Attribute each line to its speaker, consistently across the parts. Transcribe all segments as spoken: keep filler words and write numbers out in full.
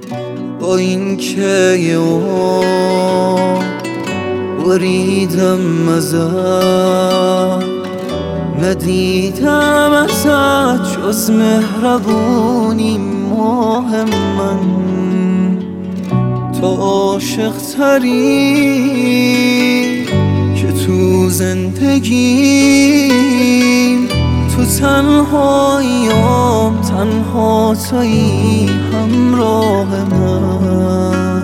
Speaker 1: با این که یه عمر بریدم ازت، ندیدم ازت جز مهربونی ماه من. تو عاشق تری که تو زندگیم، تو تنهاییام تنها تویی همراه من.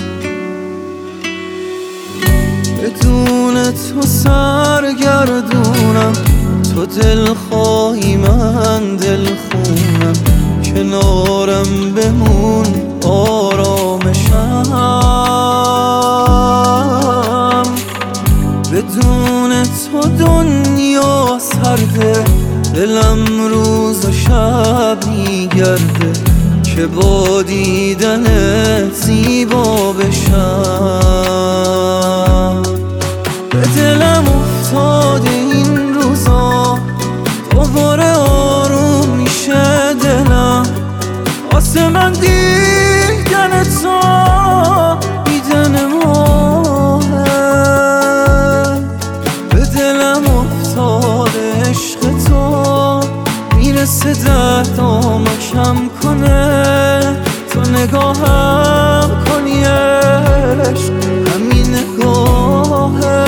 Speaker 1: بدون تو سرگردونم، تو دلخواهی من دلخونم، کنارم بمون آرامشم. بدون تو دنیا سرده، دلم روز و شب میگرده که با دیدنت زیبا بشم. به دلم افتاده این روزا، دوباره آروم میشه دلم واسه من دیدن تو، دیدن ماهه. به دلم افتاده عشق تو، میرسه دردامو کم کنه. تو نگاهم کنی عشق، همین نگاهه.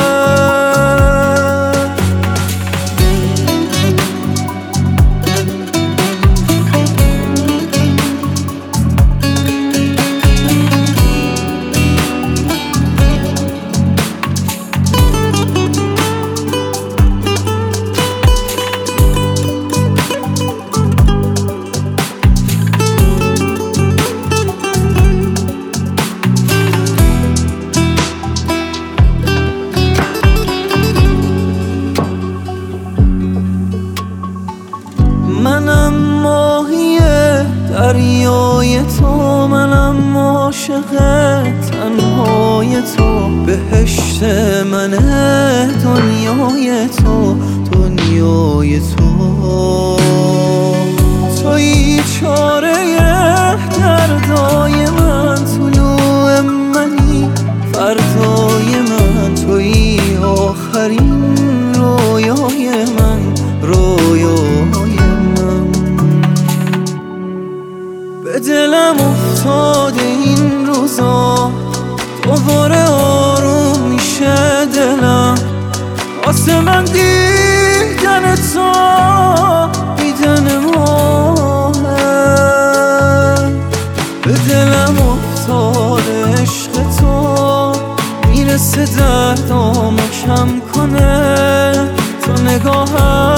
Speaker 1: منم ماهی دریای تو، منم عاشق تنهای تو. بهشت منه دنیای تو، دنیای تو. تویی چاره دردای من، طلوع منی فردای من. تویی آخرین رویای من، رویای من. به دلم افتاده این روزا، دوباره آروم میشه دلم واسه من دیدن تو، دیدن ماهه. به دلم افتاده عشق تو، میرسه دردامو کم کنه. تو نگاهم